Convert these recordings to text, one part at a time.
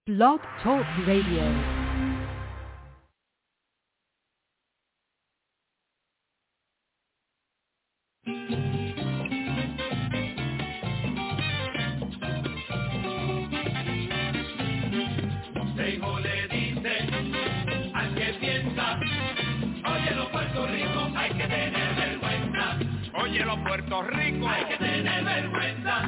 Blog Talk Radio. Oye, los Puerto Rico, hay que tener vergüenza.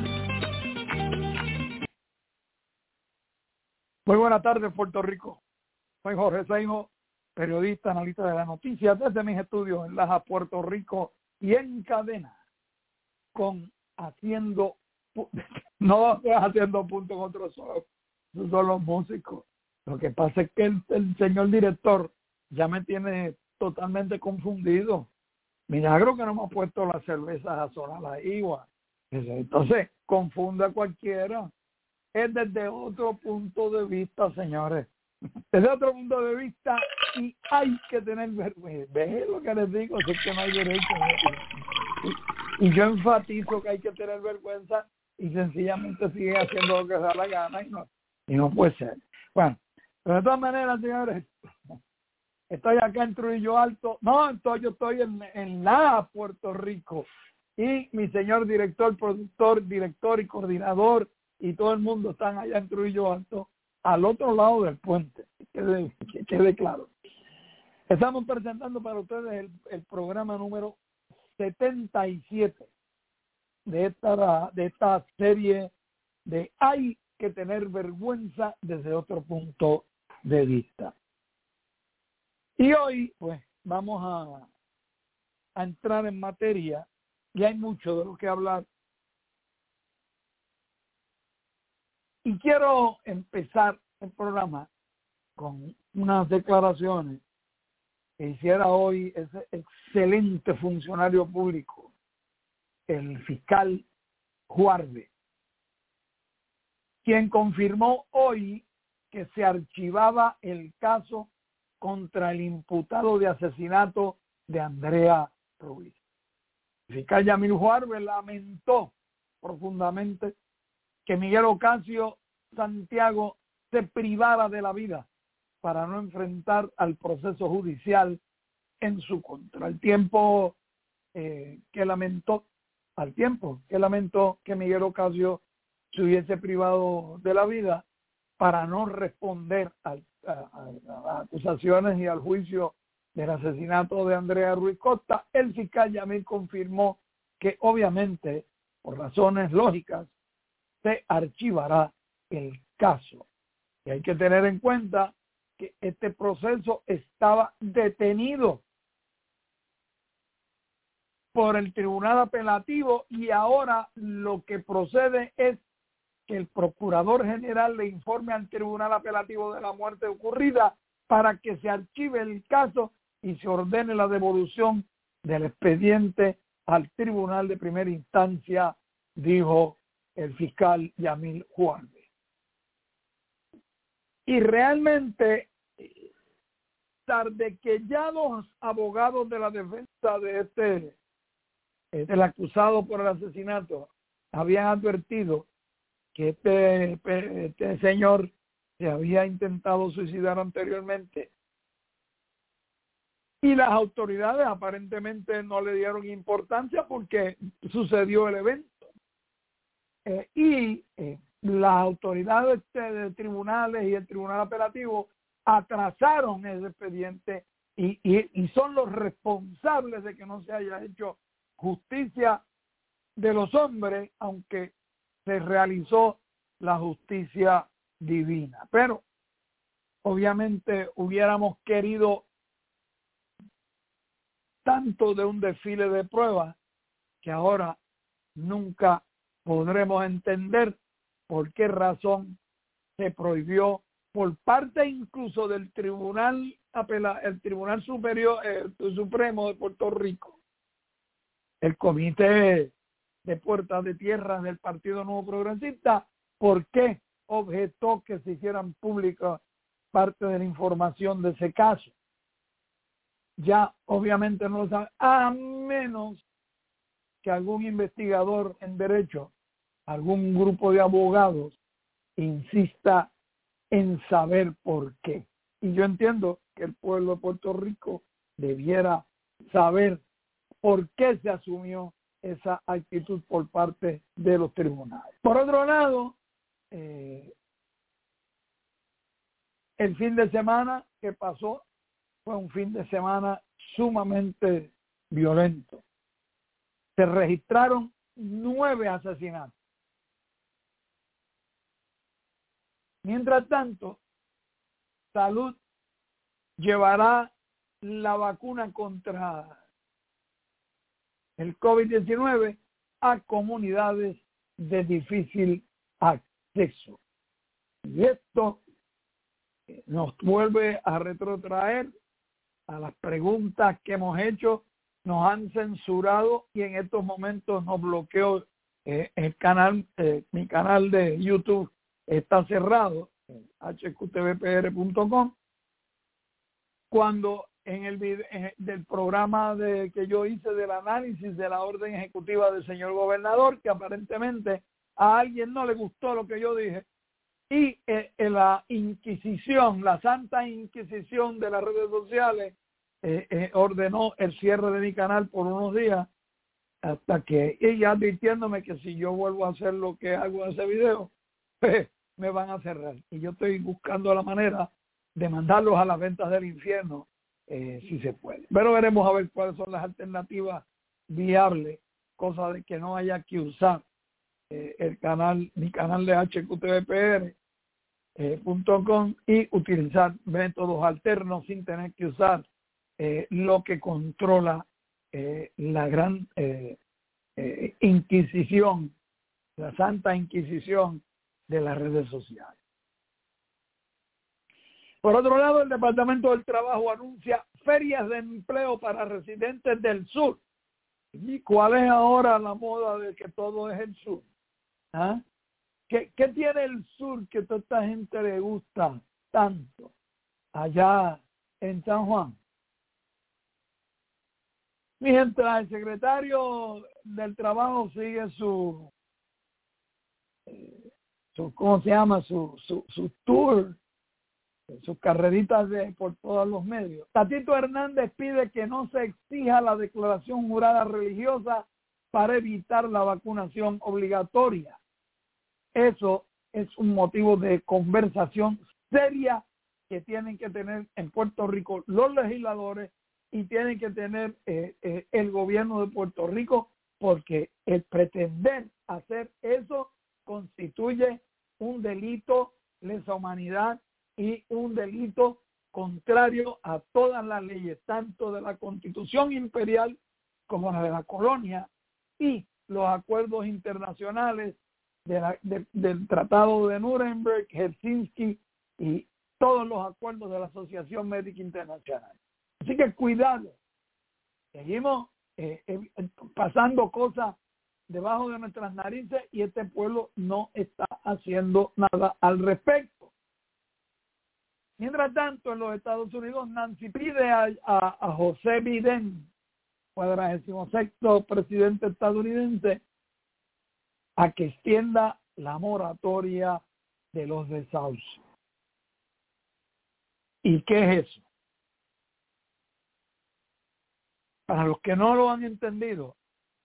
Muy buenas tardes, Puerto Rico. Soy Jorge Seijo, periodista, analista de las noticias desde mis estudios en Laja, Puerto Rico, y en cadena con haciendo, no haciendo punto con otros, son los músicos. Lo que pasa es que el señor director ya me tiene totalmente confundido. Milagro que no me ha puesto las cervezas azoradas ahí, entonces confunde a cualquiera. Es desde otro punto de vista, señores. Desde otro punto de vista, y hay que tener vergüenza. ¿Ves lo que les digo? Es que no hay derecho. Y yo enfatizo que hay que tener vergüenza y sencillamente sigue haciendo lo que da la gana y no puede ser. Bueno, pero de todas maneras, señores, estoy acá en Trujillo Alto. No, yo estoy en la Puerto Rico. Y mi señor director, productor, director y coordinador y todo el mundo están allá en Trujillo Alto, al otro lado del puente. Que quede claro. Estamos presentando para ustedes el programa número 77 de esta serie de Hay que tener vergüenza desde otro punto de vista. Y hoy, pues, vamos a entrar en materia, y hay mucho de lo que hablar. Y quiero empezar el programa con unas declaraciones que hiciera hoy ese excelente funcionario público, el fiscal Juarbe, quien confirmó hoy que se archivaba el caso contra el imputado de asesinato de Andrea Ruiz. El fiscal Yamil Juarbe lamentó profundamente que Miguel Ocasio Santiago se privara de la vida para no enfrentar al proceso judicial en su contra. Al tiempo que lamentó que Miguel Ocasio se hubiese privado de la vida para no responder a las acusaciones y al juicio del asesinato de Andrea Ruiz Costa, el fiscal Yamil confirmó que obviamente, por razones lógicas, se archivará el caso. Y hay que tener en cuenta que este proceso estaba detenido por el Tribunal Apelativo y ahora lo que procede es que el Procurador General le informe al Tribunal Apelativo de la muerte ocurrida para que se archive el caso y se ordene la devolución del expediente al Tribunal de Primera Instancia, dijo el fiscal Yamil Juarbe. Y realmente, tarde que ya los abogados de la defensa de del acusado por el asesinato habían advertido que este señor se había intentado suicidar anteriormente y las autoridades aparentemente no le dieron importancia porque sucedió el evento. Las autoridades de tribunales y el Tribunal Apelativo atrasaron ese expediente y son los responsables de que no se haya hecho justicia de los hombres, aunque se realizó la justicia divina. Pero obviamente hubiéramos querido tanto de un desfile de pruebas que ahora nunca podremos entender por qué razón se prohibió por parte incluso del Tribunal el Tribunal Superior Supremo de Puerto Rico, el Comité de Puertas de Tierra del Partido Nuevo Progresista, por qué objetó que se hicieran públicas parte de la información de ese caso. Ya obviamente no lo sabe, a menos que algún investigador en derecho, algún grupo de abogados insista en saber por qué. Y yo entiendo que el pueblo de Puerto Rico debiera saber por qué se asumió esa actitud por parte de los tribunales. Por otro lado, el fin de semana que pasó fue un fin de semana sumamente violento. Se registraron 9 asesinatos. Mientras tanto, Salud llevará la vacuna contra el COVID-19 a comunidades de difícil acceso. Y esto nos vuelve a retrotraer a las preguntas que hemos hecho. Nos han censurado y en estos momentos nos bloqueó el canal, mi canal de YouTube está cerrado, hqtvpr.com, cuando en el video, del programa que yo hice del análisis de la orden ejecutiva del señor gobernador, que aparentemente a alguien no le gustó lo que yo dije, y la Inquisición, la Santa Inquisición de las redes sociales, ordenó el cierre de mi canal por unos días, hasta que ella advirtiéndome que si yo vuelvo a hacer lo que hago en ese video, me van a cerrar. Y yo estoy buscando la manera de mandarlos a las ventas del infierno, si se puede. Pero veremos a ver cuáles son las alternativas viables, cosa de que no haya que usar mi canal de hqtvpr.com y utilizar métodos alternos sin tener que usar lo que controla la gran Inquisición, la Santa Inquisición de las redes sociales. Por otro lado, el Departamento del Trabajo anuncia ferias de empleo para residentes del sur. ¿Y cuál es ahora la moda de que todo es el sur? ¿Ah? ¿Qué tiene el sur que toda esta gente le gusta tanto allá en San Juan? Mientras el secretario del Trabajo sigue su ¿cómo se llama? Su tour, sus carreritas por todos los medios. Tatito Hernández pide que no se exija la declaración jurada religiosa para evitar la vacunación obligatoria. Eso es un motivo de conversación seria que tienen que tener en Puerto Rico los legisladores y tienen que tener el gobierno de Puerto Rico, porque el pretender hacer eso constituye un delito lesa humanidad y un delito contrario a todas las leyes, tanto de la Constitución imperial como la de la colonia y los acuerdos internacionales del Tratado de Nuremberg, Helsinki y todos los acuerdos de la Asociación Médica Internacional. Así que cuidado, seguimos pasando cosas debajo de nuestras narices y este pueblo no está haciendo nada al respecto. Mientras tanto, en los Estados Unidos, Nancy pide a José Biden, 46º presidente estadounidense, a que extienda la moratoria de los desahucios. ¿Y qué es eso? Para los que no lo han entendido,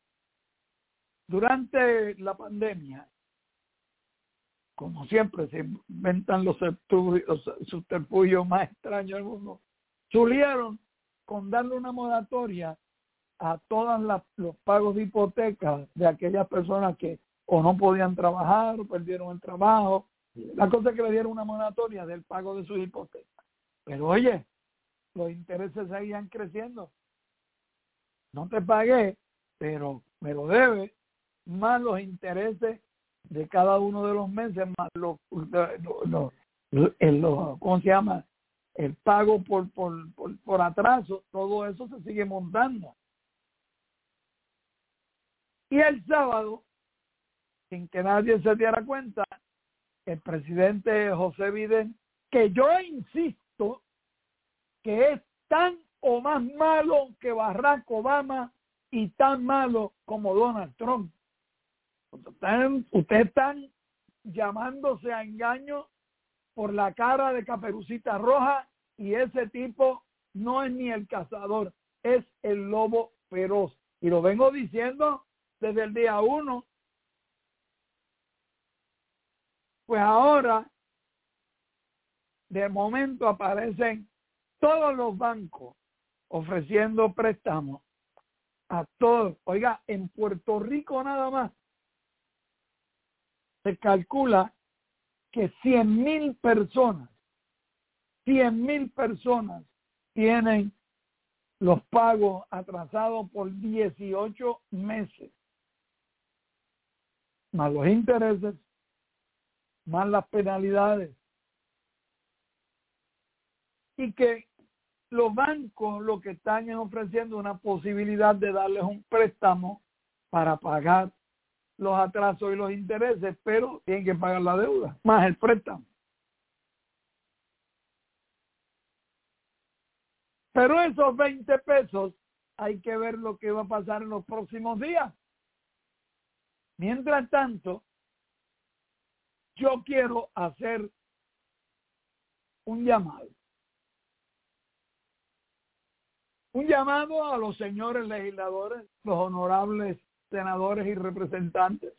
durante la pandemia, como siempre se inventan los subterfugios más extraños del mundo, salieron con darle una moratoria a todos los pagos de hipoteca de aquellas personas que o no podían trabajar o perdieron el trabajo. La cosa es que le dieron una moratoria del pago de sus hipotecas. Pero oye, los intereses seguían creciendo. No te pagué, pero me lo debes, más los intereses de cada uno de los meses, más ¿cómo se llama? El pago por atraso, todo eso se sigue montando. Y el sábado, sin que nadie se diera cuenta, el presidente José Biden, que yo insisto que es tan o más malo que Barack Obama y tan malo como Donald Trump. Ustedes están llamándose a engaño por la cara de Caperucita Roja, y ese tipo no es ni el cazador, es el lobo feroz. Y lo vengo diciendo desde el día 1. Pues ahora, de momento aparecen todos los bancos ofreciendo préstamos a todos. Oiga, en Puerto Rico nada más se calcula que 100,000 personas tienen los pagos atrasados por 18 meses, más los intereses, más las penalidades, y que los bancos lo que están es ofreciendo una posibilidad de darles un préstamo para pagar los atrasos y los intereses, pero tienen que pagar la deuda, más el préstamo. Pero esos 20 pesos hay que ver lo que va a pasar en los próximos días. Mientras tanto, yo quiero hacer un llamado. Un llamado a los señores legisladores, los honorables senadores y representantes.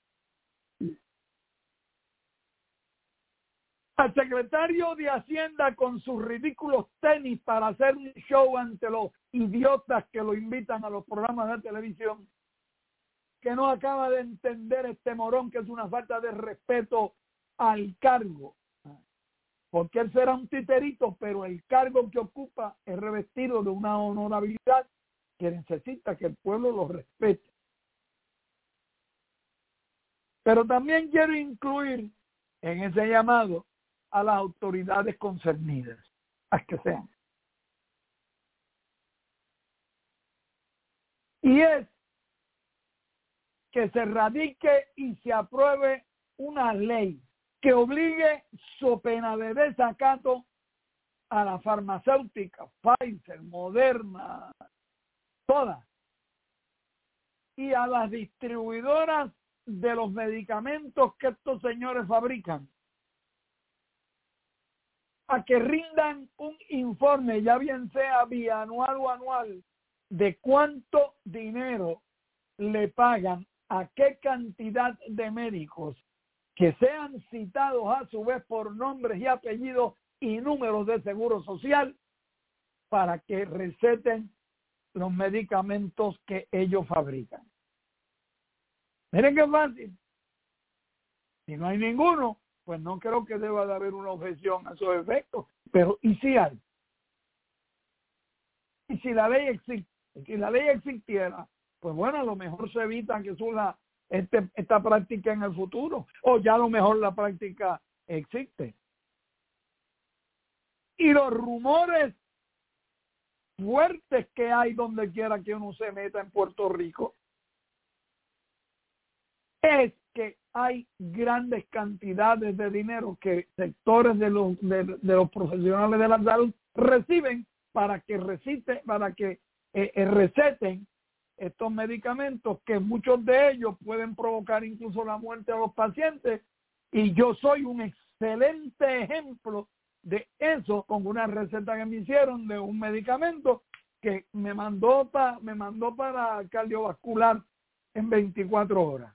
Al secretario de Hacienda con sus ridículos tenis para hacer un show ante los idiotas que lo invitan a los programas de televisión, que no acaba de entender este morón que es una falta de respeto al cargo. Porque él será un titerito, pero el cargo que ocupa es revestido de una honorabilidad que necesita que el pueblo lo respete. Pero también quiero incluir en ese llamado a las autoridades concernidas, a que sean. Y es que se radique y se apruebe una ley que obligue, so pena de desacato, a la farmacéutica, Pfizer, Moderna, todas, y a las distribuidoras de los medicamentos que estos señores fabrican, a que rindan un informe, ya bien sea bianual o anual, de cuánto dinero le pagan a qué cantidad de médicos que sean citados a su vez por nombres y apellidos y números de seguro social para que receten los medicamentos que ellos fabrican. Miren qué fácil. Si no hay ninguno, pues no creo que deba de haber una objeción a esos efectos. Pero ¿y si hay? Y si la ley existe, si la ley existiera, pues bueno, a lo mejor se evita que surja esta práctica en el futuro, o ya a lo mejor la práctica existe. Y los rumores fuertes que hay donde quiera que uno se meta en Puerto Rico es que hay grandes cantidades de dinero que sectores de los profesionales de la salud reciben para que receten estos medicamentos, que muchos de ellos pueden provocar incluso la muerte a los pacientes, y yo soy un excelente ejemplo de eso con una receta que me hicieron de un medicamento que me mandó para cardiovascular en 24 horas.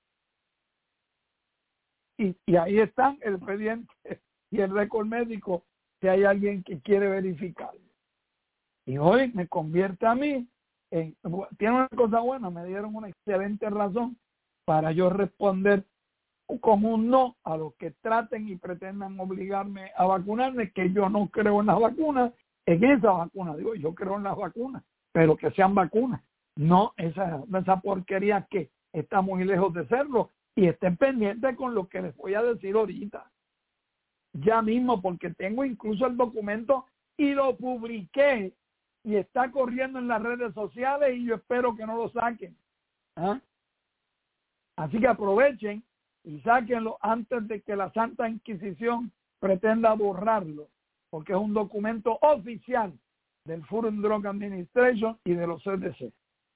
Y ahí están el expediente y el récord médico si hay alguien que quiere verificarlo. Y hoy me convierte a mí tiene una cosa buena, me dieron una excelente razón para yo responder con un no a los que traten y pretendan obligarme a vacunarme, que yo no creo en las vacunas, en esa vacuna, digo, yo creo en las vacunas, pero que sean vacunas, no esa porquería que está muy lejos de serlo, y estén pendientes con lo que les voy a decir ahorita, ya mismo, porque tengo incluso el documento y lo publiqué, y está corriendo en las redes sociales, y yo espero que no lo saquen. ¿Ah? Así que aprovechen y sáquenlo antes de que la Santa Inquisición pretenda borrarlo, porque es un documento oficial del Food and Drug Administration y de los CDC.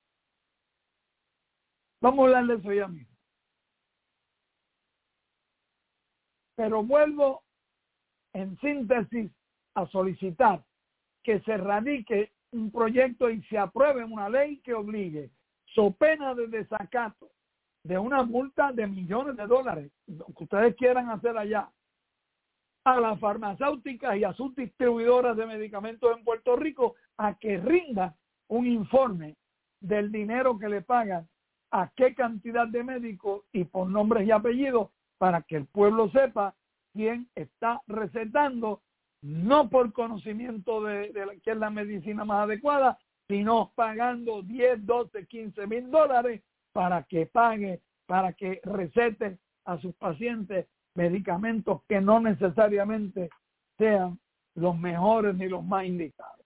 Vamos a hablar de eso ya mismo. Pero vuelvo en síntesis, a solicitar que se radique un proyecto y se apruebe una ley que obligue, so pena de desacato, de una multa de millones de dólares, lo que ustedes quieran hacer allá, a las farmacéuticas y a sus distribuidoras de medicamentos en Puerto Rico a que rinda un informe del dinero que le pagan, a qué cantidad de médicos y por nombres y apellidos, para que el pueblo sepa quién está recetando, no por conocimiento de qué es la medicina más adecuada, sino pagando 10, 12, 15 mil dólares para que pague, para que recete a sus pacientes medicamentos que no necesariamente sean los mejores ni los más indicados.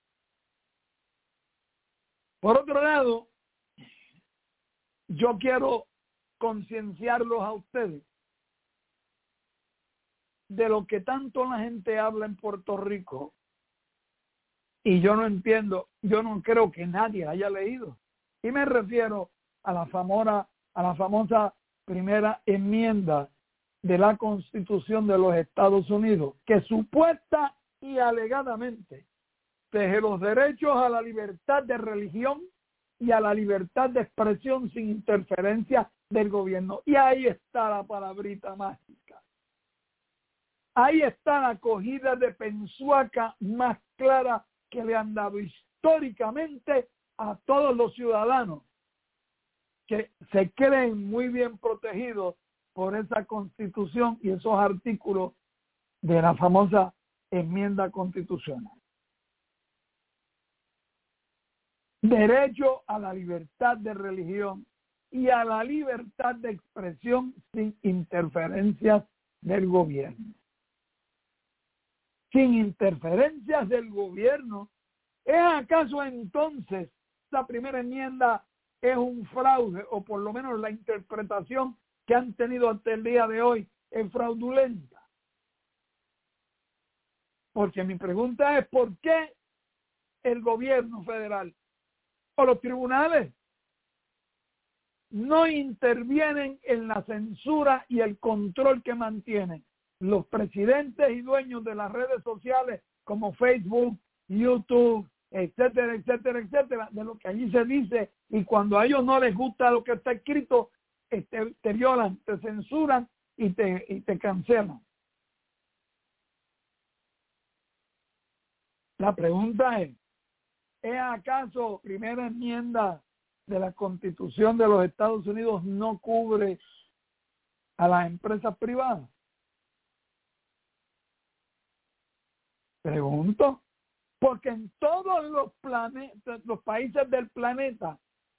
Por otro lado, yo quiero concienciarlos a ustedes de lo que tanto la gente habla en Puerto Rico, y yo no entiendo, yo no creo que nadie haya leído. Y me refiero a la famosa primera enmienda de la Constitución de los Estados Unidos, que supuesta y alegadamente teje los derechos a la libertad de religión y a la libertad de expresión sin interferencia del gobierno. Y ahí está la palabrita mágica. Ahí está la cogida de pensuaca más clara que le han dado históricamente a todos los ciudadanos que se creen muy bien protegidos por esa Constitución y esos artículos de la famosa enmienda constitucional. Derecho a la libertad de religión y a la libertad de expresión sin interferencias del gobierno. Sin interferencias del gobierno. ¿Es acaso entonces esa primera enmienda es un fraude, o por lo menos la interpretación que han tenido hasta el día de hoy es fraudulenta? Porque mi pregunta es, ¿por qué el gobierno federal o los tribunales no intervienen en la censura y el control que mantienen los presidentes y dueños de las redes sociales como Facebook, YouTube, etcétera, etcétera, etcétera, de lo que allí se dice, y cuando a ellos no les gusta lo que está escrito, te violan, te censuran y te cancelan? La pregunta ¿es acaso primera enmienda de la Constitución de los Estados Unidos no cubre a las empresas privadas? Pregunto, porque en todos los países del planeta,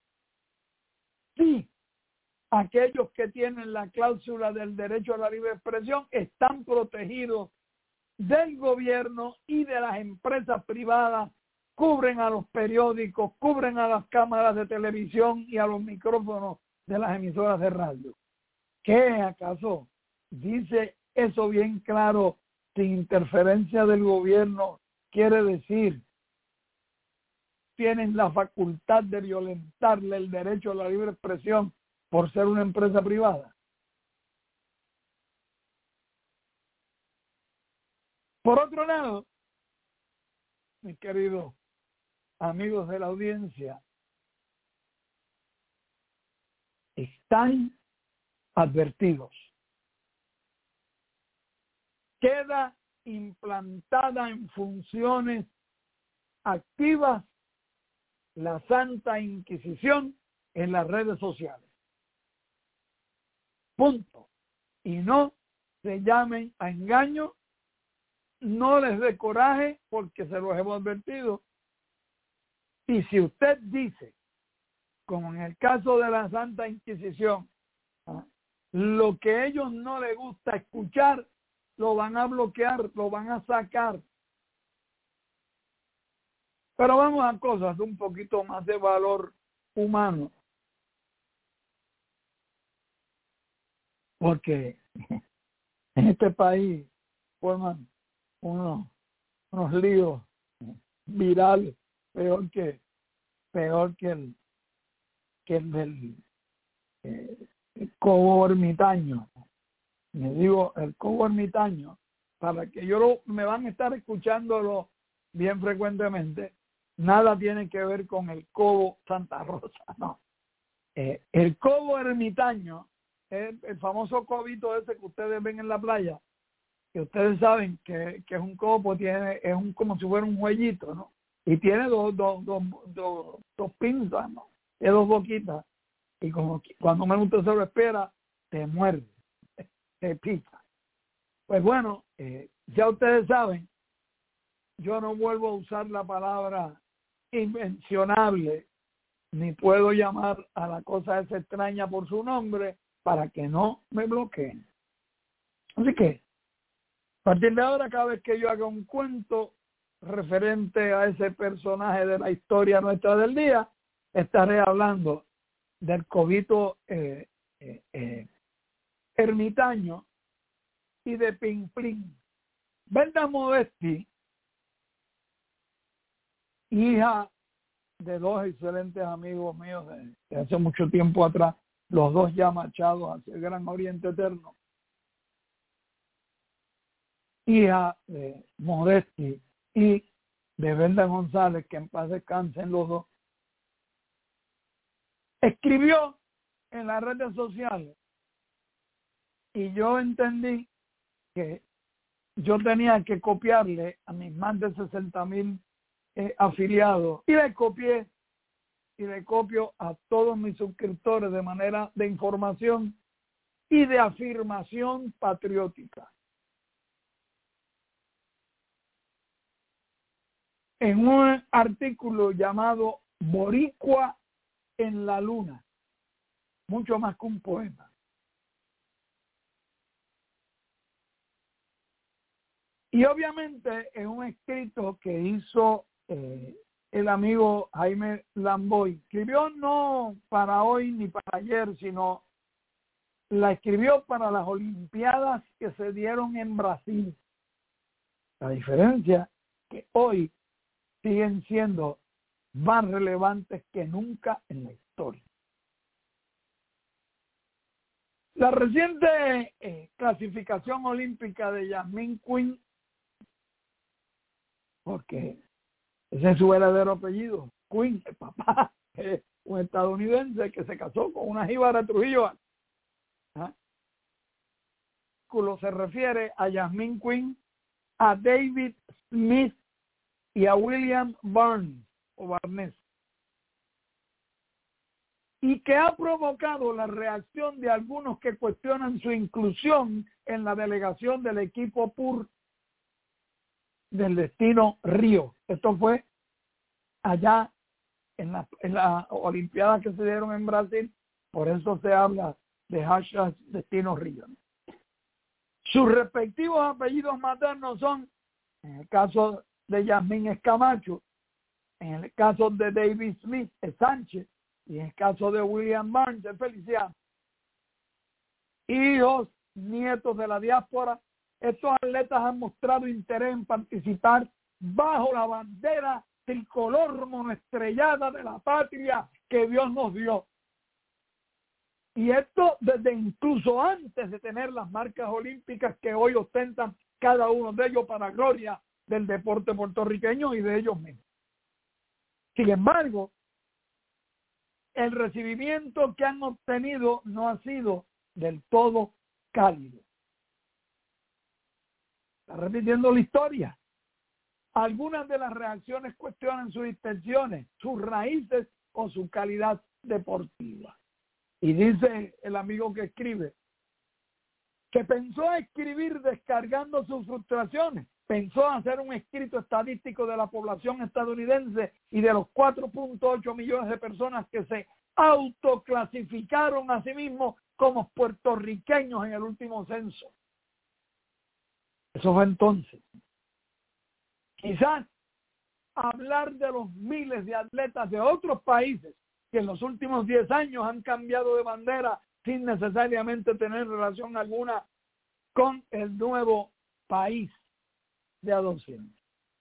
sí, aquellos que tienen la cláusula del derecho a la libre expresión están protegidos del gobierno y de las empresas privadas, cubren a los periódicos, cubren a las cámaras de televisión y a los micrófonos de las emisoras de radio. ¿Qué acaso dice eso bien claro? Sin interferencia del gobierno, quiere decir, tienen la facultad de violentarle el derecho a la libre expresión por ser una empresa privada. Por otro lado, mis queridos amigos de la audiencia, están advertidos. Queda implantada en funciones activas la Santa Inquisición en las redes sociales. Punto. Y no se llamen a engaño, no les dé coraje, porque se los hemos advertido. Y si usted dice, como en el caso de la Santa Inquisición, lo que a ellos no les gusta escuchar, lo van a bloquear, lo van a sacar. Pero vamos a cosas de un poquito más de valor humano. Porque en este país forman unos líos virales peor que el del cobo ermitaño. Me digo el cobo ermitaño para que me van a estar escuchándolo bien frecuentemente, nada tiene que ver con el Cobo Santa Rosa, no. El Cobo Ermitaño es el famoso cobito ese que ustedes ven en la playa, que ustedes saben que es un cobo, es como si fuera un jueguito, ¿no? Y tiene dos pinzas, ¿no? Tiene dos boquitas. Y como cuando menos usted se lo espera, te muerde, te pica. Pues bueno, ya ustedes saben, yo no vuelvo a usar la palabra invencionable, ni puedo llamar a la cosa esa extraña por su nombre para que no me bloqueen. Así que, a partir de ahora, cada vez que yo haga un cuento referente a ese personaje de la historia nuestra del día, estaré hablando del cobito ermitaño y de Pimplín. Brenda Modesti, hija de dos excelentes amigos míos de hace mucho tiempo atrás, los dos ya marchados hacia el Gran Oriente Eterno, hija de Modesti y de Brenda González, que en paz descansen los dos, escribió en las redes sociales y yo entendí que yo tenía que copiarle a mis más de 60,000 afiliados y le copié y le copio a todos mis suscriptores de manera de información y de afirmación patriótica. En un artículo llamado Boricua en la Luna, mucho más que un poema. Y obviamente en un escrito que hizo el amigo Jaime Lamboy, escribió no para hoy ni para ayer, sino la escribió para las Olimpiadas que se dieron en Brasil. La diferencia que hoy siguen siendo más relevantes que nunca en la historia. La reciente clasificación olímpica de Yasmín Quinn, porque ese es su verdadero apellido, Quinn, el papá, es un estadounidense que se casó con una jíbara de Trujillo. Se refiere a Yasmín Quinn, a David Smith y a William Barnes o Barnes, y que ha provocado la reacción de algunos que cuestionan su inclusión en la delegación del equipo PUR del Destino Río. Esto fue allá en la Olimpiada que se dieron en Brasil, por eso se habla de hashtag Destino Río. Sus respectivos apellidos maternos son, en el caso de Yasmín es Camacho, en el caso de David Smith es Sánchez, y en el caso de William Barnes es Feliciano. Hijos, nietos de la diáspora, estos atletas han mostrado interés en participar bajo la bandera tricolor monoestrellada de la patria que Dios nos dio. Y esto desde incluso antes de tener las marcas olímpicas que hoy ostentan cada uno de ellos para gloria del deporte puertorriqueño y de ellos mismos. Sin embargo, el recibimiento que han obtenido no ha sido del todo cálido. Está repitiendo la historia. Algunas de las reacciones cuestionan sus intenciones, sus raíces o su calidad deportiva. Y dice el amigo que escribe que pensó escribir descargando sus frustraciones, pensó hacer un escrito estadístico de la población estadounidense y de los 4.8 millones de personas que se autoclasificaron a sí mismos como puertorriqueños en el último censo. Eso fue entonces. Quizás hablar de los miles de atletas de otros países que en los últimos 10 años han cambiado de bandera sin necesariamente tener relación alguna con el nuevo país de adopción.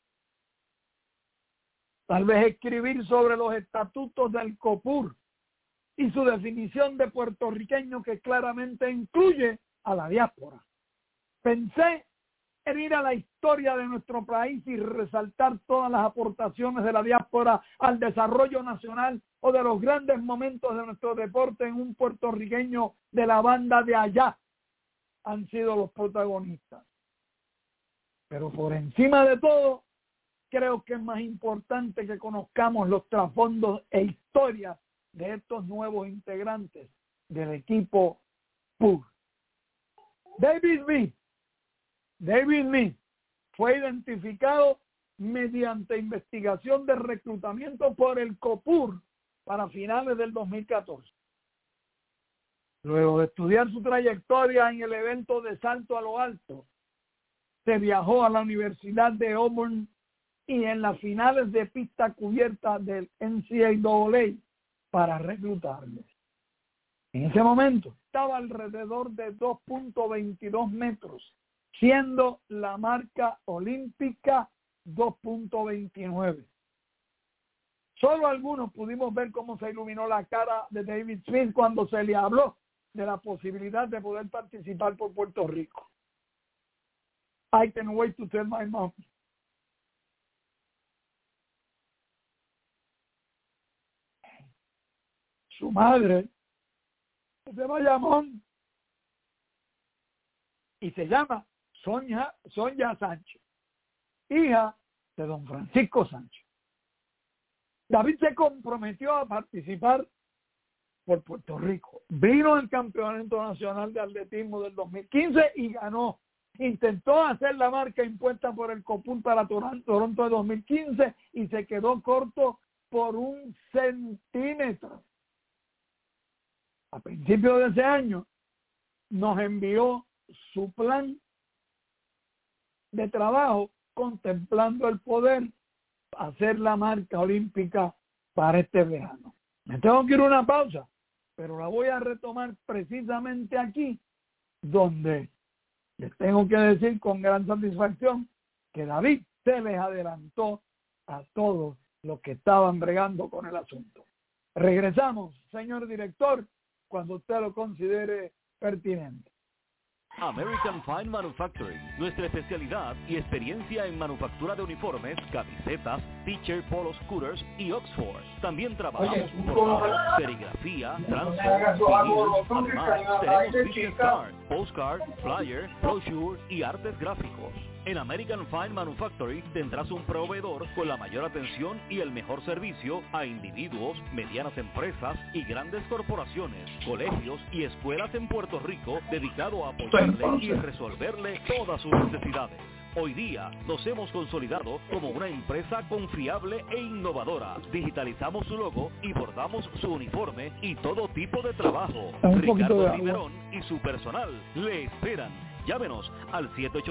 Tal vez escribir sobre los estatutos del COPUR y su definición de puertorriqueño que claramente incluye a la diáspora. Pensé ir a la historia de nuestro país y resaltar todas las aportaciones de la diáspora al desarrollo nacional o de los grandes momentos de nuestro deporte en un puertorriqueño de la banda de allá han sido los protagonistas. Pero por encima de todo, creo que es más importante que conozcamos los trasfondos e historias de estos nuevos integrantes del equipo PUR. David Lee fue identificado mediante investigación de reclutamiento por el COPUR para finales del 2014. Luego de estudiar su trayectoria en el evento de salto a lo alto, se viajó a la Universidad de Auburn y en las finales de pista cubierta del NCAA para reclutarles. En ese momento estaba alrededor de 2.22 metros, siendo la marca olímpica 2.29. Solo algunos pudimos ver cómo se iluminó la cara de David Smith cuando se le habló de la posibilidad de poder participar por Puerto Rico. I can wait to tell my mom. Su madre se llama Bayamón y se llama Sonia Sánchez, hija de don Francisco Sánchez. David se comprometió a participar por Puerto Rico. Vino al Campeonato Nacional de Atletismo del 2015 y ganó. Intentó hacer la marca impuesta por el COPUR para Toronto de 2015 y se quedó corto por 1 centímetro. A principios de ese año nos envió su plan de trabajo contemplando el poder hacer la marca olímpica para este verano. Me tengo que ir a una pausa, pero la voy a retomar precisamente aquí, donde les tengo que decir con gran satisfacción que David se les adelantó a todos los que estaban bregando con el asunto. Regresamos, señor director, cuando usted lo considere pertinente. American Fine Manufacturing, nuestra especialidad y experiencia en manufactura de uniformes, camisetas, t-shirt, polos, scooters y Oxford. También trabajamos por serigrafía, transfer, vinil. Además, tenemos business card, postcard, flyer, brochure y artes gráficos. En American Fine Manufacturing tendrás un proveedor con la mayor atención y el mejor servicio a individuos, medianas empresas y grandes corporaciones, colegios y escuelas en Puerto Rico, dedicado a apoyarle y resolverle todas sus necesidades. Hoy día nos hemos consolidado como una empresa confiable e innovadora. Digitalizamos su logo y bordamos su uniforme y todo tipo de trabajo. Ricardo Riverón y su personal le esperan. Llámenos al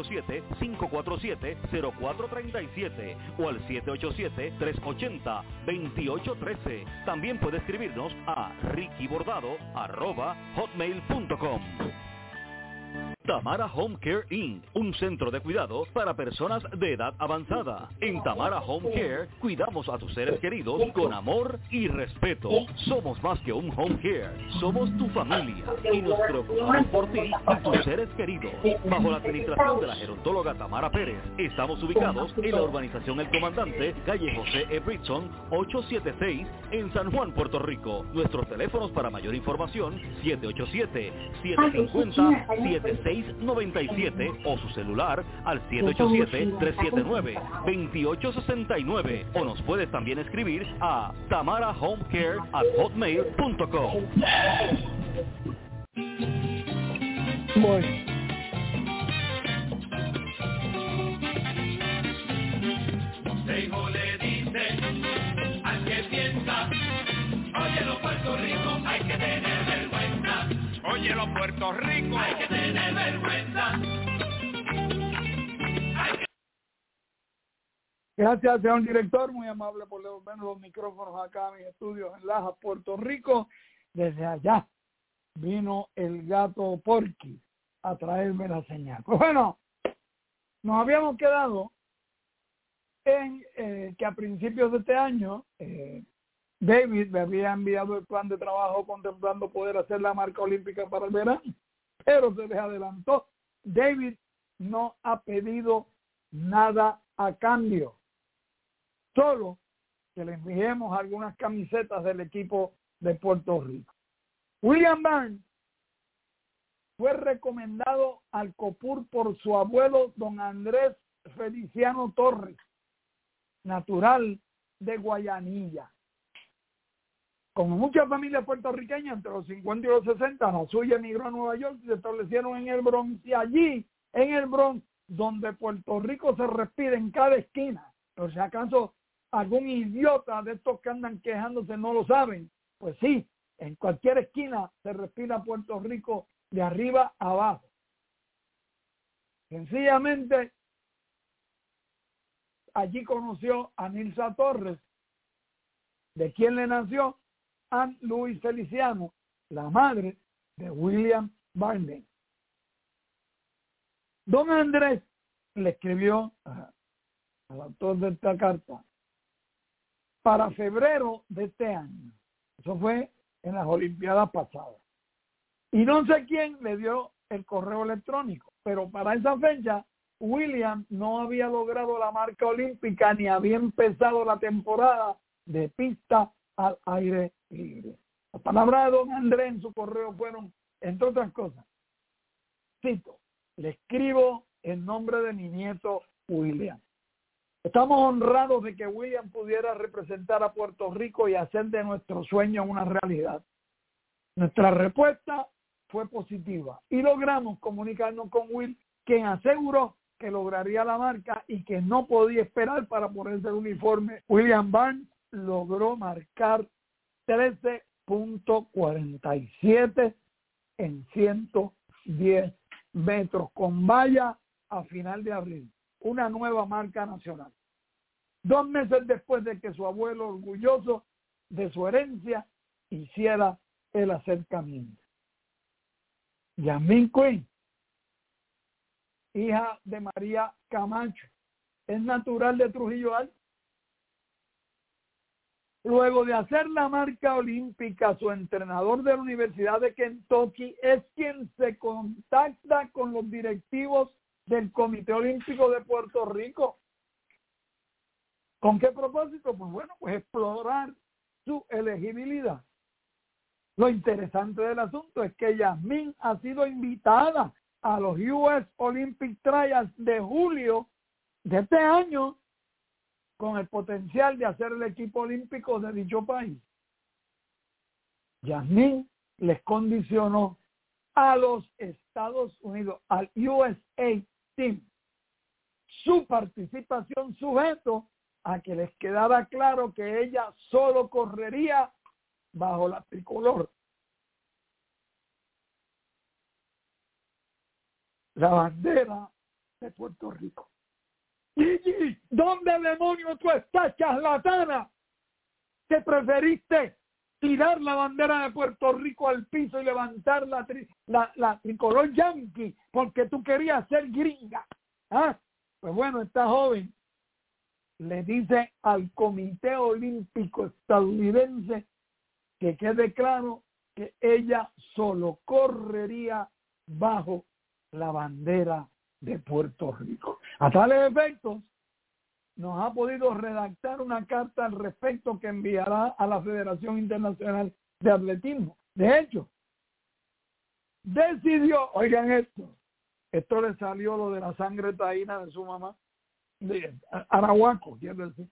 787-547-0437 o al 787-380-2813. También puede escribirnos a rickybordado@hotmail.com. Tamara Home Care Inc., un centro de cuidado para personas de edad avanzada. En Tamara Home Care cuidamos a tus seres queridos con amor y respeto. Somos más que un home care, somos tu familia y nos preocupamos por ti y tus seres queridos. Bajo la administración de la gerontóloga Tamara Pérez, estamos ubicados en la urbanización El Comandante, calle José E. Britson, 876, en San Juan, Puerto Rico. Nuestros teléfonos para mayor información, 787-750-7697 o su celular al 787-379-2869 o nos puedes también escribir a tamarahomecare@hotmail.com. Bueno. Consejo le dice al que piensa, óyelo Puerto Rico, hay que tener vergüenza. Óyelo Puerto Rico, hay que tener vergüenza. Gracias, señor director, muy amable por devolvernos los micrófonos acá a mis estudios en Lajas, Puerto Rico. Desde allá vino el gato Porky a traerme la señal. Pues bueno, nos habíamos quedado en que a principios de este año David me había enviado el plan de trabajo contemplando poder hacer la marca olímpica para el verano, pero se les adelantó. David no ha pedido nada a cambio. Solo que le enviemos algunas camisetas del equipo de Puerto Rico. William Barnes fue recomendado al COPUR por su abuelo, don Andrés Feliciano Torres, natural de Guayanilla. Como muchas familias puertorriqueñas, entre los 50 y los 60, la suya emigró a Nueva York y se establecieron en el Bronx. Y allí, en el Bronx, donde Puerto Rico se respira en cada esquina, por si acaso algún idiota de estos que andan quejándose no lo saben, pues sí, en cualquier esquina se respira Puerto Rico de arriba a abajo. Sencillamente, allí conoció a Nilsa Torres, de quien le nació Ann Louise Feliciano, la madre de William Barnes. Don Andrés le escribió al autor de esta carta para febrero de este año. Eso fue en las Olimpiadas pasadas. Y no sé quién le dio el correo electrónico, pero para esa fecha William no había logrado la marca olímpica ni había empezado la temporada de pista al aire libre. Las palabras de don Andrés en su correo fueron, entre otras cosas, cito, le escribo en nombre de mi nieto William. Estamos honrados de que William pudiera representar a Puerto Rico y hacer de nuestro sueño una realidad. Nuestra respuesta fue positiva y logramos comunicarnos con Will, quien aseguró que lograría la marca y que no podía esperar para ponerse el uniforme. William Barnes logró marcar 13.47 en 110 metros con valla a final de abril. Una nueva marca nacional. 2 meses después de que su abuelo, orgulloso de su herencia, hiciera el acercamiento. Yasmín Quinn, hija de María Camacho, es natural de Trujillo Alto. Luego de hacer la marca olímpica, su entrenador de la Universidad de Kentucky es quien se contacta con los directivos del Comité Olímpico de Puerto Rico. ¿Con qué propósito? Pues bueno, pues explorar su elegibilidad. Lo interesante del asunto es que Yasmín ha sido invitada a los US Olympic Trials de julio de este año con el potencial de hacer el equipo olímpico de dicho país. Yasmín les condicionó a los Estados Unidos, al USA Team, su participación sujeto a que les quedara claro que ella solo correría bajo la tricolor. La bandera de Puerto Rico. Gigi, ¿dónde demonios tú estás, charlatana? Que preferiste tirar la bandera de Puerto Rico al piso y levantar la tricolor yankee porque tú querías ser gringa. ¿Ah? Pues bueno, esta joven le dice al Comité Olímpico estadounidense que quede claro que ella solo correría bajo la bandera de Puerto Rico. A tales efectos, nos ha podido redactar una carta al respecto que enviará a la Federación Internacional de Atletismo. De hecho, decidió, oigan esto le salió lo de la sangre taína de su mamá, de Arahuaco, quiero decir.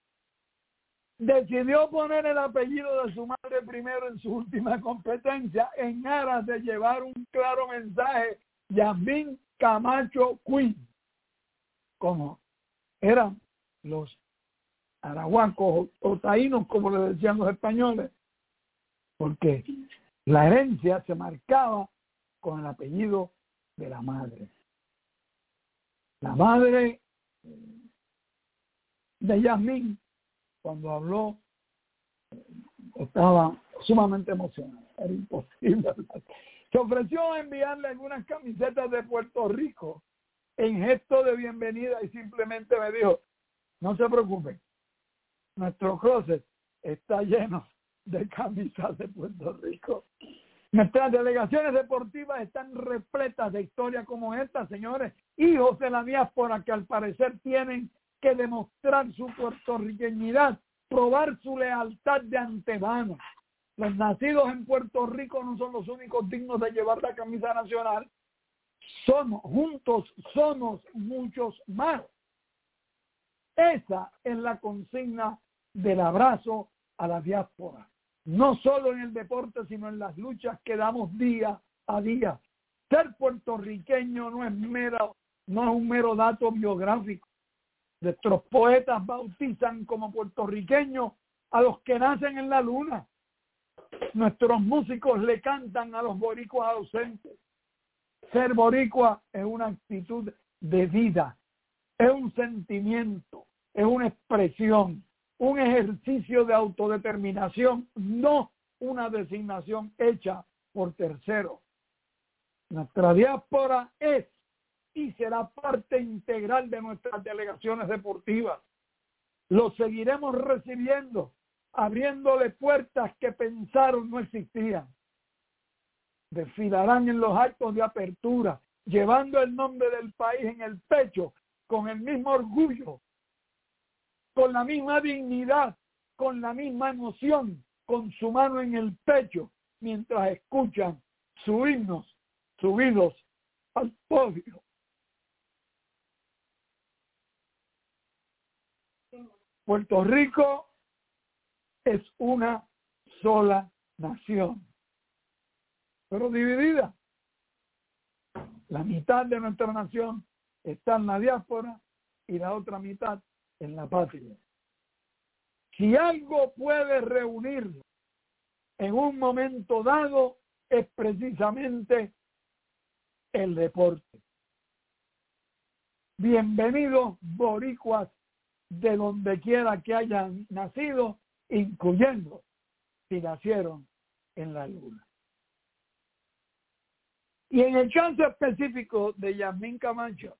Decidió poner el apellido de su madre primero en su última competencia en aras de llevar un claro mensaje. Yasmín Camacho Quinn, como eran los arahuacos o taínos, como le decían los españoles, porque la herencia se marcaba con el apellido de la madre. La madre de Yasmín, cuando habló, estaba sumamente emocionada. Era imposible. Se ofreció a enviarle algunas camisetas de Puerto Rico en gesto de bienvenida y simplemente me dijo, no se preocupen, nuestro closet está lleno de camisas de Puerto Rico. Nuestras delegaciones deportivas están repletas de historias como esta, señores. Hijos de la diáspora que al parecer tienen que demostrar su puertorriqueñidad, probar su lealtad de antemano. Los nacidos en Puerto Rico no son los únicos dignos de llevar la camisa nacional. Juntos somos muchos más. Esa es la consigna del abrazo a la diáspora. No solo en el deporte, sino en las luchas que damos día a día. Ser puertorriqueño no es un mero dato biográfico. Nuestros poetas bautizan como puertorriqueños a los que nacen en la luna. Nuestros músicos le cantan a los boricuas ausentes. Ser boricua es una actitud de vida, es un sentimiento, es una expresión, un ejercicio de autodeterminación, no una designación hecha por terceros. Nuestra diáspora es y será parte integral de nuestras delegaciones deportivas. Los seguiremos recibiendo, abriéndole puertas que pensaron no existían. Desfilarán en los actos de apertura, llevando el nombre del país en el pecho, con el mismo orgullo, con la misma dignidad, con la misma emoción, con su mano en el pecho, mientras escuchan sus himnos subidos al podio. Puerto Rico es una sola nación, pero dividida. La mitad de nuestra nación está en la diáspora y la otra mitad en la patria. Si algo puede reunirnos en un momento dado, es precisamente el deporte. Bienvenidos boricuas de donde quiera que hayan nacido, incluyendo si nacieron en la luna. Y en el caso específico de Yasmín Camacho,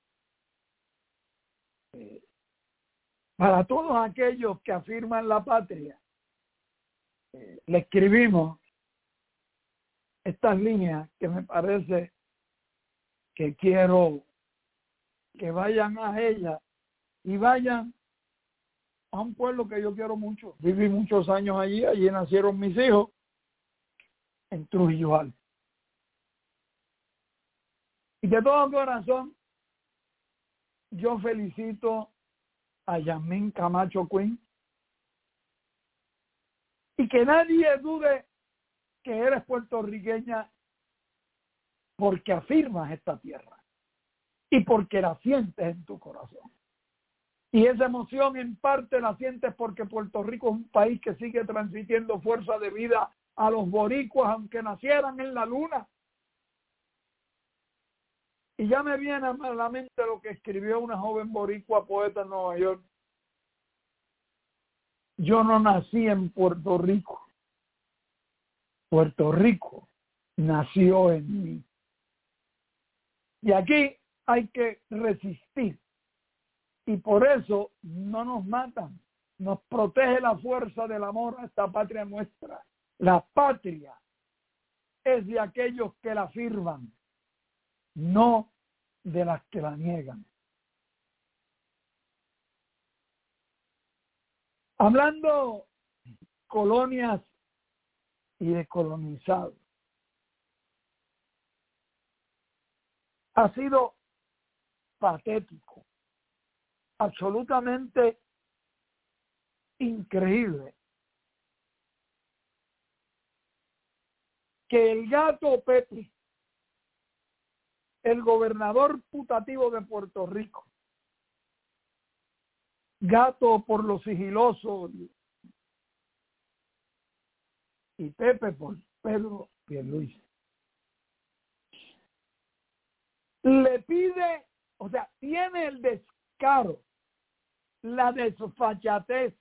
para todos aquellos que afirman la patria, le escribimos estas líneas que me parece que quiero que vayan a ella y vayan a un pueblo que yo quiero mucho. Viví muchos años allí nacieron mis hijos, en Trujillo Alto. Y de todo corazón, yo felicito a Yasmín Camacho Quinn. Y que nadie dude que eres puertorriqueña porque afirmas esta tierra y porque la sientes en tu corazón. Y esa emoción en parte la sientes porque Puerto Rico es un país que sigue transmitiendo fuerza de vida a los boricuas, aunque nacieran en la luna. Y ya me viene a la mente lo que escribió una joven boricua poeta en Nueva York. Yo no nací en Puerto Rico. Puerto Rico nació en mí. Y aquí hay que resistir. Y por eso no nos matan. Nos protege la fuerza del amor a esta patria nuestra. La patria es de aquellos que la afirman, no de las que la niegan. Hablando colonias y de colonizados, ha sido patético, absolutamente increíble que el gato Pepe, el gobernador putativo de Puerto Rico, gato por lo sigiloso y Pepe por Pedro Pierluisi, le pide, o sea, tiene el descaro, la desfachatez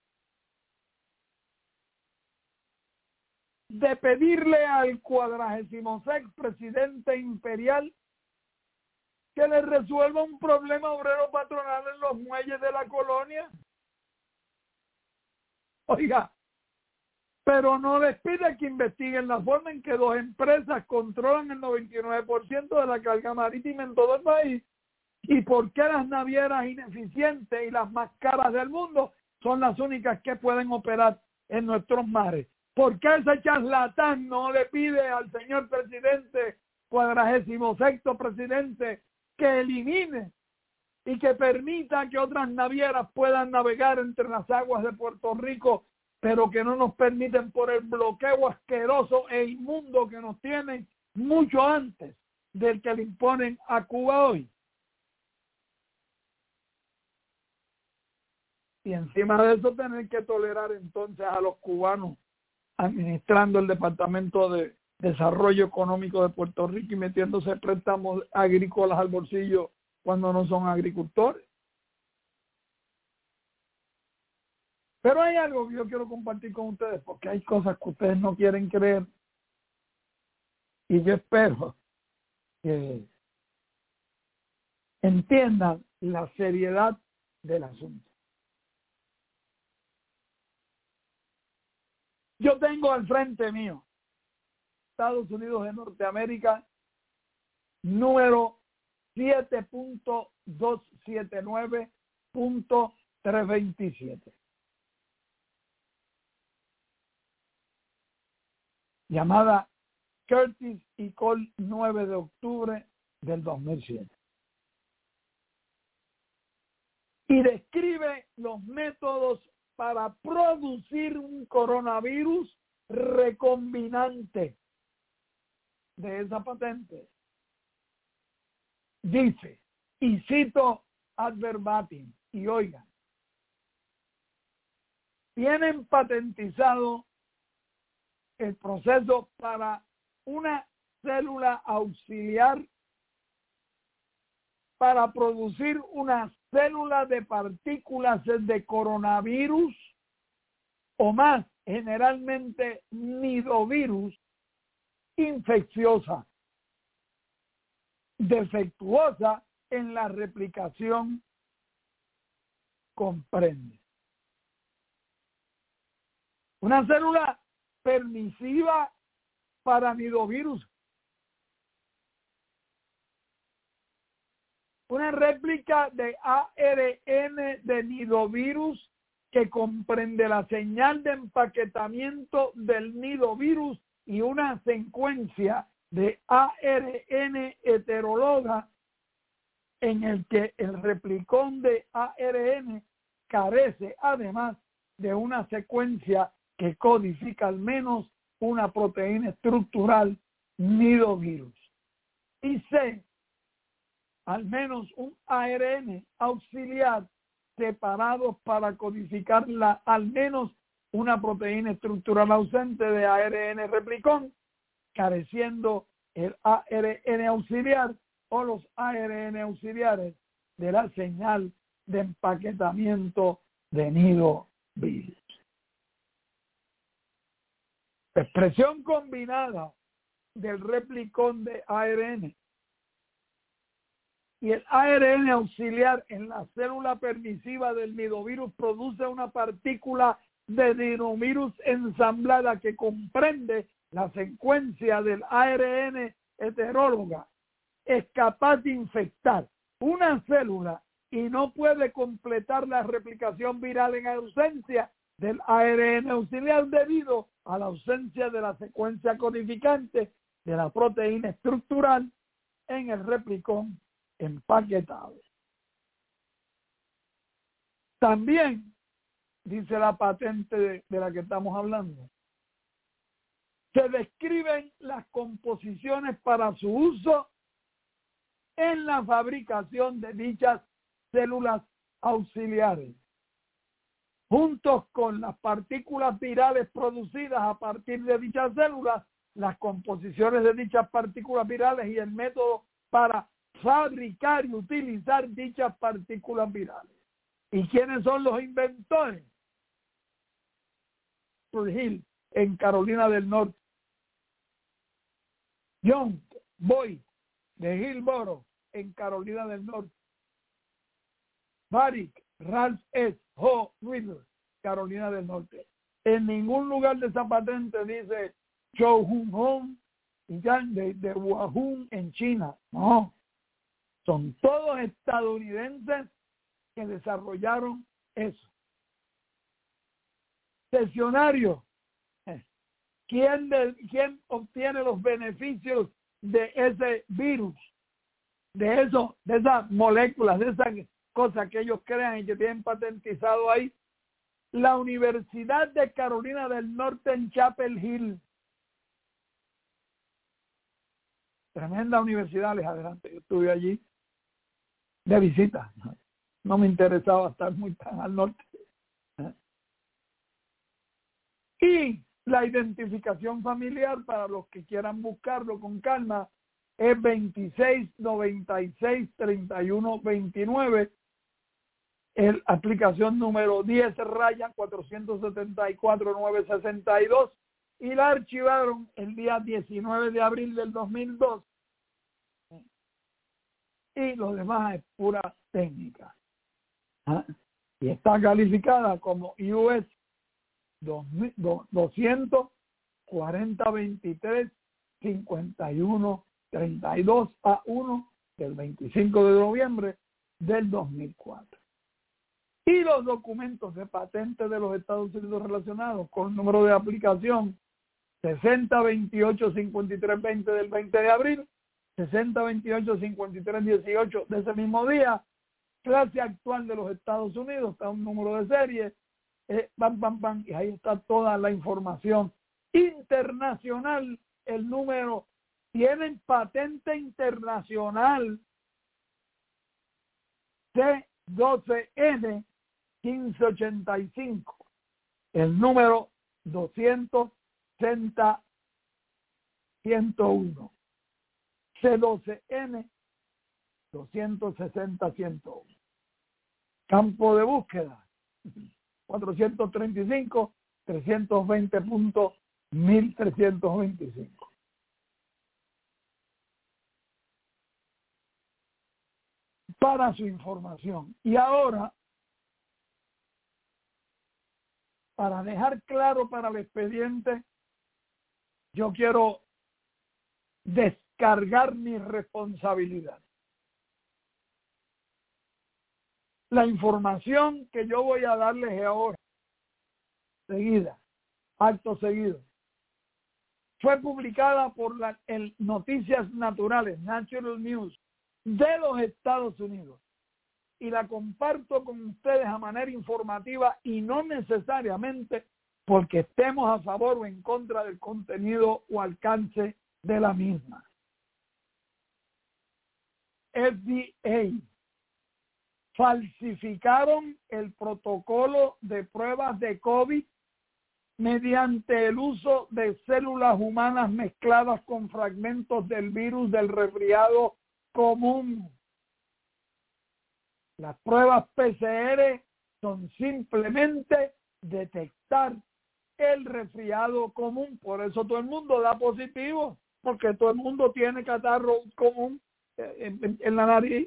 de pedirle al 46º presidente imperial que le resuelva un problema obrero patronal en los muelles de la colonia. Oiga, pero no les pide que investiguen la forma en que dos empresas controlan el 99% de la carga marítima en todo el país y por qué las navieras ineficientes y las más caras del mundo son las únicas que pueden operar en nuestros mares. ¿Por qué ese charlatán no le pide al señor presidente, 46º presidente, que elimine y que permita que otras navieras puedan navegar entre las aguas de Puerto Rico, pero que no nos permiten por el bloqueo asqueroso e inmundo que nos tienen mucho antes del que le imponen a Cuba hoy? Y encima de eso tener que tolerar entonces a los cubanos administrando el Departamento de Desarrollo Económico de Puerto Rico y metiéndose préstamos agrícolas al bolsillo cuando no son agricultores. Pero hay algo que yo quiero compartir con ustedes, porque hay cosas que ustedes no quieren creer y yo espero que entiendan la seriedad del asunto. Yo tengo al frente mío Estados Unidos de Norteamérica, número 7.279.327. Llamada Curtis y Cole, 9 de octubre del 2007. Y describe los métodos para producir un coronavirus recombinante de esa patente. Dice, y cito ad verbatim, y oigan, tienen patentizado el proceso para una célula auxiliar para producir una célula de partículas de coronavirus o más, generalmente nidovirus, infecciosa, defectuosa en la replicación, comprende. Una célula permisiva para nidovirus. Una réplica de ARN de nidovirus que comprende la señal de empaquetamiento del nidovirus y una secuencia de ARN heteróloga en el que el replicón de ARN carece además de una secuencia que codifica al menos una proteína estructural nidovirus. Y C, al menos un ARN auxiliar separados para codificar al menos una proteína estructural ausente de ARN replicón, careciendo el ARN auxiliar o los ARN auxiliares de la señal de empaquetamiento de nidovirus. Expresión combinada del replicón de ARN y el ARN auxiliar en la célula permisiva del nidovirus produce una partícula de nidovirus ensamblada que comprende la secuencia del ARN heteróloga. Es capaz de infectar una célula y no puede completar la replicación viral en ausencia del ARN auxiliar debido a la ausencia de la secuencia codificante de la proteína estructural en el replicón empaquetado. También, dice la patente de la que estamos hablando, se describen las composiciones para su uso en la fabricación de dichas células auxiliares, juntos con las partículas virales producidas a partir de dichas células, las composiciones de dichas partículas virales y el método para fabricar y utilizar dichas partículas virales. ¿Y quiénes son los inventores? Hill, en Carolina del Norte. John Boyd, de Hillsborough, en Carolina del Norte. Barrick Ralph S. Ho Riddle, Carolina del Norte. En ningún lugar de esa patente dice Zhou Hong y ya de Wuhan en China. No, son todos estadounidenses que desarrollaron eso. Cesionarios. ¿Quién obtiene los beneficios de ese virus? De esas moléculas, de esas cosas que ellos crean y que tienen patentizado ahí. La Universidad de Carolina del Norte en Chapel Hill. Tremenda universidad, les adelante. Yo estuve allí de visita. No me interesaba estar muy tan al norte. Y la identificación familiar, para los que quieran buscarlo con calma, es 26963129. El aplicación número 10/474962, y la archivaron el día 19 de abril del 2002. Y lo demás es pura técnica. Y está calificada como US 200-40-23-51-32 del 25 de noviembre del 2004. Y los documentos de patente de los Estados Unidos relacionados con el número de aplicación 6028-5320 del 20 de abril, 6028-5318 de ese mismo día, clase actual de los Estados Unidos, está un número de serie, y ahí está toda la información internacional. El número, tienen patente internacional C12N 1585, el número 260-101, C12N 260-101. Campo de búsqueda 435-320.1325. Para su información. Y ahora, para dejar claro para el expediente, yo quiero descargar mi responsabilidad. La información que yo voy a darles ahora, seguida, acto seguido, fue publicada por el Noticias Naturales, Natural News, de los Estados Unidos. Y la comparto con ustedes a manera informativa y no necesariamente porque estemos a favor o en contra del contenido o alcance de la misma. FDA falsificaron el protocolo de pruebas de COVID mediante el uso de células humanas mezcladas con fragmentos del virus del resfriado común. Las pruebas PCR son simplemente detectar el resfriado común. Por eso todo el mundo da positivo, porque todo el mundo tiene catarro común en la nariz.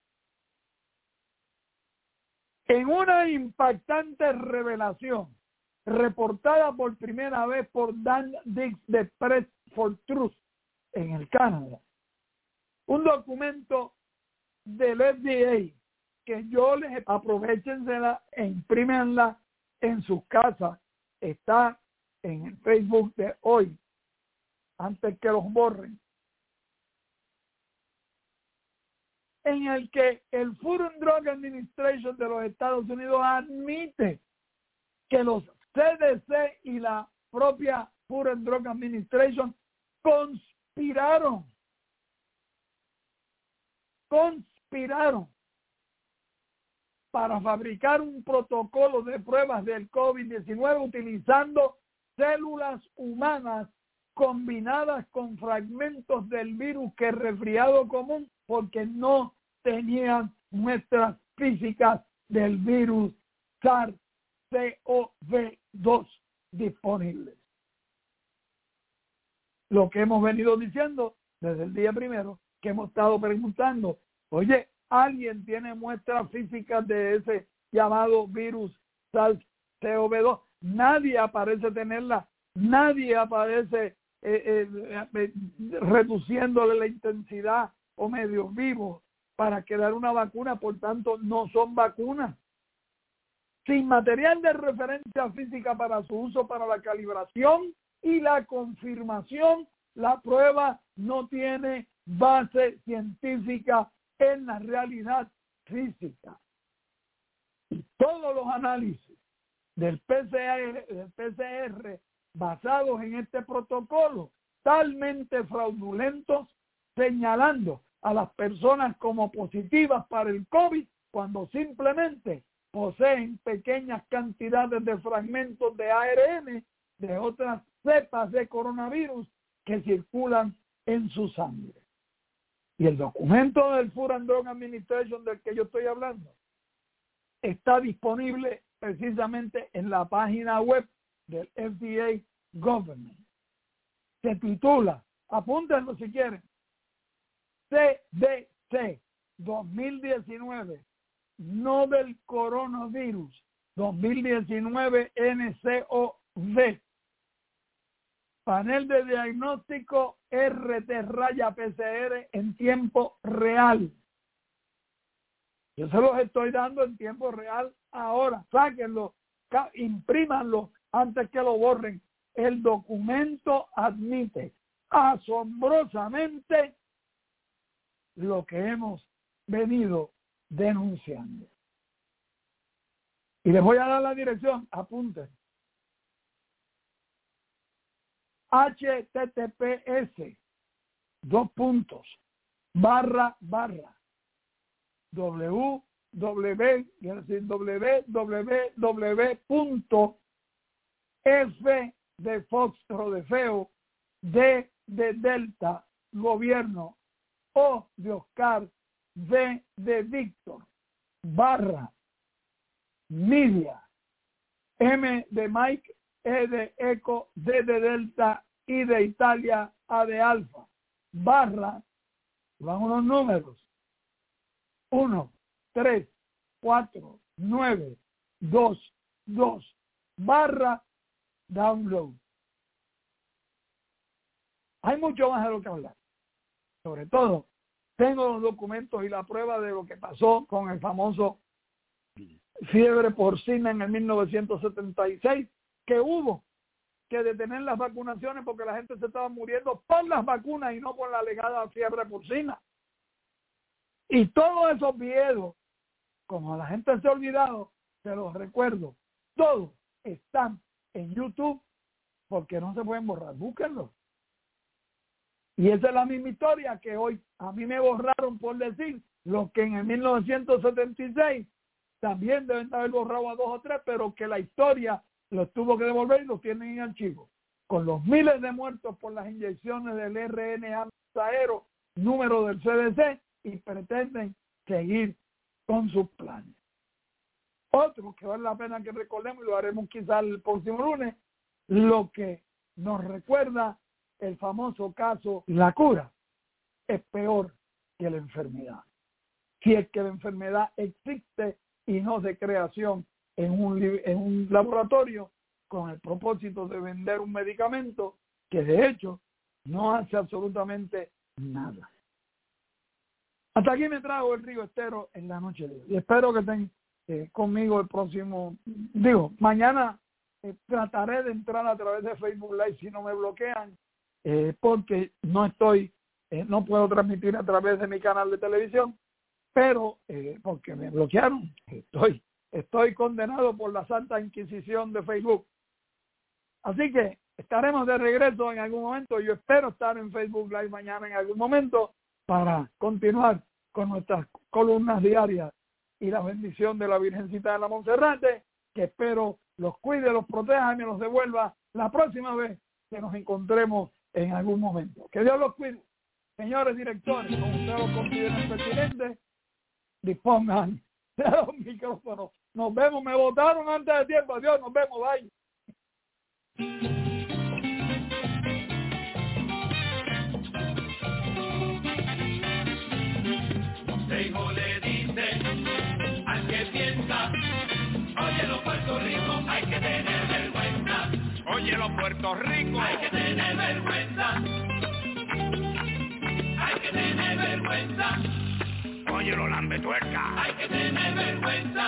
En una impactante revelación reportada por primera vez por Dan Dix de Press for Truth en el Canadá, un documento del FDA que yo les aprovechensela e imprímenla en sus casas, está en el Facebook de hoy, antes que los borren, en el que el Food and Drug Administration de los Estados Unidos admite que los CDC y la propia Food and Drug Administration conspiraron para fabricar un protocolo de pruebas del COVID-19 utilizando células humanas combinadas con fragmentos del virus que es resfriado común, porque no tenían muestras físicas del virus SARS-CoV-2 disponibles. Lo que hemos venido diciendo desde el día primero, que hemos estado preguntando, oye, ¿alguien tiene muestras físicas de ese llamado virus SARS-CoV-2? nadie aparece tenerla, nadie aparece reduciéndole la intensidad o medios vivos para crear una vacuna, por tanto no son vacunas. Sin material de referencia física para su uso para la calibración y la confirmación, la prueba no tiene base científica en la realidad física. Y todos los análisis del PCR basados en este protocolo, talmente fraudulentos, señalando a las personas como positivas para el COVID, cuando simplemente poseen pequeñas cantidades de fragmentos de ARN de otras cepas de coronavirus que circulan en su sangre. Y el documento del Food and Drug Administration del que yo estoy hablando está disponible precisamente en la página web del FDA Government. Se titula, apúntenlo si quieren, CDC 2019, Novel Coronavirus 2019 NCOV, panel de diagnóstico RT-PCR en tiempo real. Yo se los estoy dando en tiempo real ahora. Sáquenlo, imprímanlo antes que lo borren. El documento admite asombrosamente lo que hemos venido denunciando. Y les voy a dar la dirección, apunten. www.f de Foxtrot de Feo, D de Delta, Gobierno, O de Oscar, V de Víctor, / media, M de Mike, E de Eco, D de Delta, I de Italia, A de Alfa, / van unos números, 1, 3, 4, 9, 2, 2, / download. Hay mucho más de lo que hablar. Sobre todo, tengo los documentos y la prueba de lo que pasó con el famoso fiebre porcina en el 1976, que hubo que detener las vacunaciones porque la gente se estaba muriendo por las vacunas y no por la alegada fiebre porcina. Y todos esos videos, como la gente se ha olvidado, se los recuerdo, todos están en YouTube porque no se pueden borrar, búsquenlo. Y esa es la misma historia que hoy a mí me borraron por decir lo que en el 1976 también deben haber borrado a 2 o 3, pero que la historia los tuvo que devolver y los tienen en archivo. Con los miles de muertos por las inyecciones del RNA mensajero, número del CDC, y pretenden seguir con sus planes. Otro que vale la pena que recordemos, y lo haremos quizás el próximo lunes, lo que nos recuerda el famoso caso, la cura es peor que la enfermedad. Si es que la enfermedad existe y no de creación en un laboratorio con el propósito de vender un medicamento que de hecho no hace absolutamente nada. Hasta aquí me trago el Río Estero en la noche de hoy. Y espero que estén conmigo el próximo, mañana trataré de entrar a través de Facebook Live si no me bloquean, porque no puedo transmitir a través de mi canal de televisión, pero porque me bloquearon, estoy condenado por la Santa Inquisición de Facebook. Así que estaremos de regreso en algún momento. Yo espero estar en Facebook Live mañana en algún momento para continuar con nuestras columnas diarias y la bendición de la Virgencita de la Monserrate, que espero los cuide, los proteja y me los devuelva la próxima vez que nos encontremos en algún momento. Que Dios los cuide. Señores directores, como ustedes lo consideren pertinente, dispongan de los micrófonos. Nos vemos, me votaron antes de tiempo. Adiós, nos vemos, bye. Consejo le dice al que piensa, oye, los Puerto Rico hay que tener vergüenza. Óyelo, Puerto Rico. Hay que tener vergüenza. Hay que tener vergüenza. Óyelo, lambetuerca. Hay que tener vergüenza.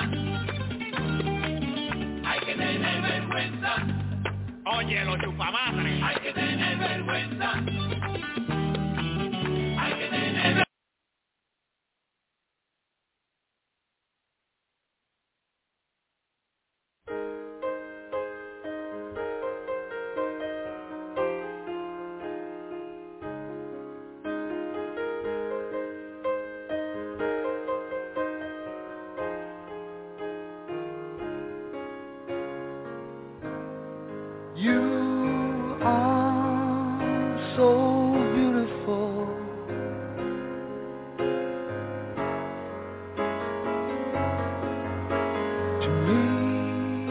Hay que tener vergüenza. Óyelo, chupamadre. Hay que tener vergüenza. Hay que tener vergüenza. You are so beautiful. To me,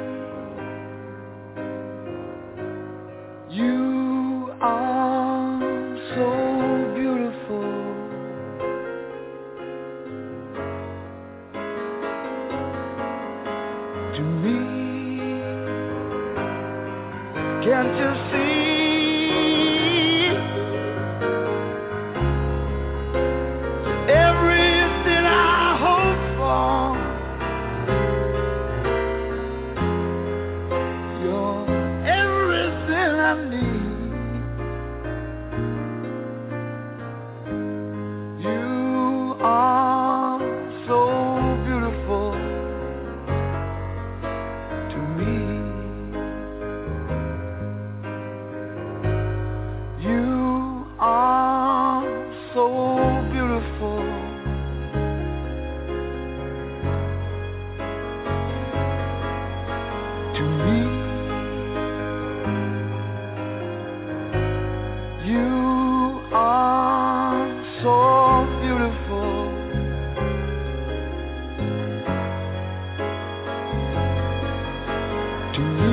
you are so beautiful. To me. Can't you see everything I hope for? You're everything I need. You are so beautiful to me. You are so beautiful to me. You are so beautiful to me.